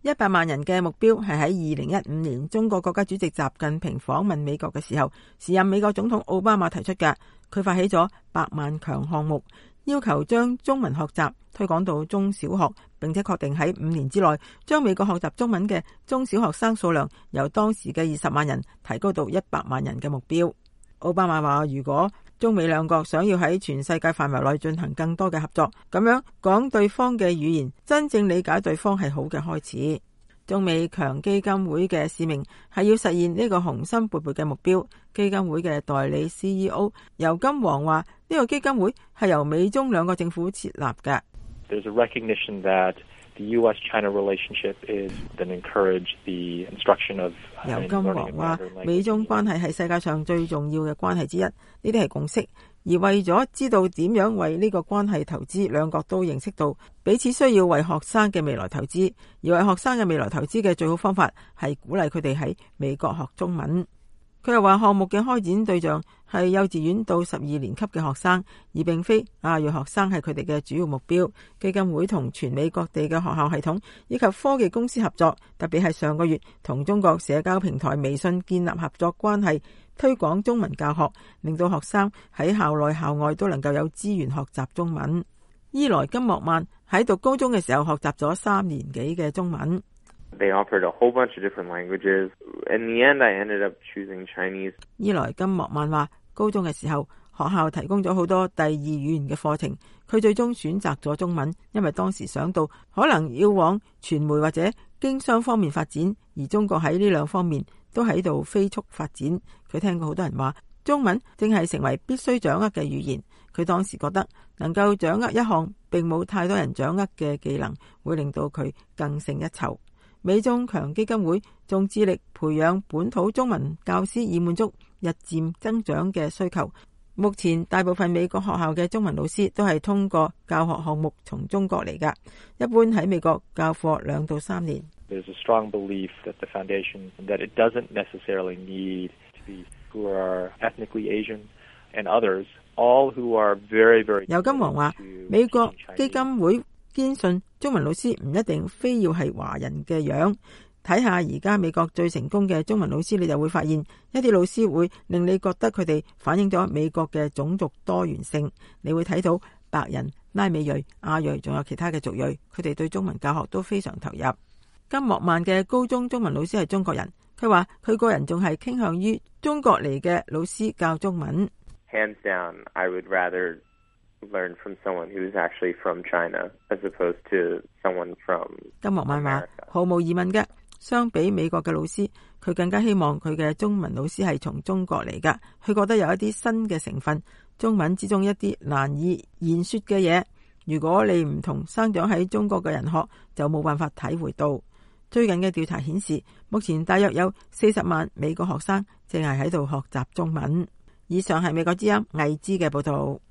100萬人嘅目標係喺2015年中國國家主席習近平訪問美國嘅時候，時任美國總統奧巴馬提出嘅。佢發起咗100萬強項目，要求將中文學習推廣到中小學，並且確定喺5年之內將美國學習中文嘅中小學生數量由當時嘅20萬人提高到100萬人嘅目標。奧巴馬話，如果中美兩國想要喺全世界範圍內進行更多嘅合作，咁樣講對方嘅語言，真正理解對方係好嘅開始。中美強基金會嘅使命係要實現呢個雄心勃勃嘅目標。基金會嘅代理 CEO 尤金黃話，呢個基金會係由美中兩個政府設立嘅。 There's a recognition that the U.S.-China relationship is then encourage the instruction of 尤金黃話，美中關係係世界上最重要嘅關係之一，呢啲係共識。而為咗知道點樣為呢個關係投資，兩國都認識到彼此需要為學生嘅未來投資，而為學生嘅未來投資嘅最好方法係鼓勵佢哋喺美國學中文。佢又話，項目嘅開展對象係幼稚園到12年級嘅學生，而並非亞裔學生係佢哋嘅主要目標。基金會同全美各地嘅學校系統以及科技公司合作，特別係上個月同中國社交平台微信建立合作關係，推廣中文教學，令到學生喺校內校外都能夠有資源學習中文。伊萊金莫曼喺讀高中嘅時候學習咗3年幾嘅中文。 They offered a whole bunch of different languages. In the end, I ended up choosing Chinese. 伊萊金莫曼話，高中嘅時候學校提供咗好多第二語言嘅課程，佢最終選擇咗中文，因為當時想到可能要往傳媒或者經商方面發展，而中國喺呢兩方面都喺度飛速發展。佢聽過好多人話，中文正係成為必須掌握嘅語言。佢當時覺得能夠掌握一項並冇太多人掌握嘅技能，會令到佢更勝一籌。美中強基金會仲致力培養本土中文教師，以滿足日漸增長嘅需求。目前大部分美國學校嘅中文老師都係通過教學項目從中國嚟㗎，一般喺美國教課2到3年。 There's a strong belief that the foundation that it doesn't necessarily need to be who are ethnically Asian and others, all who are very, very. 尤金黃話，美國基金會堅信中文老師唔一定非要係華人嘅樣。睇下而家美國最成功嘅中文老師，你就會發現一啲老師會令你覺得佢哋反映咗美國嘅種族多元性。你會睇到白人、拉美裔、亞裔，仲有其他嘅族裔，佢哋對中文教學都非常投入。金莫曼嘅高中中文老師係中國人，佢話佢個人仲係傾向於中國嚟嘅老師教中文。 Hands down, I would rather learn from someone who's actually from China as opposed to someone from. 金莫曼話，毫無疑問嘅，相比美國嘅老師，佢更加希望佢嘅中文老師係從中國嚟噶。佢覺得有一啲新嘅成分，中文之中一啲難以言說嘅嘢，如果你唔同生長喺中國嘅人學，就冇辦法體會到。最近嘅調查顯示，目前大約有40萬美國學生正係喺度學習中文。以上係美國之音魏之嘅報道。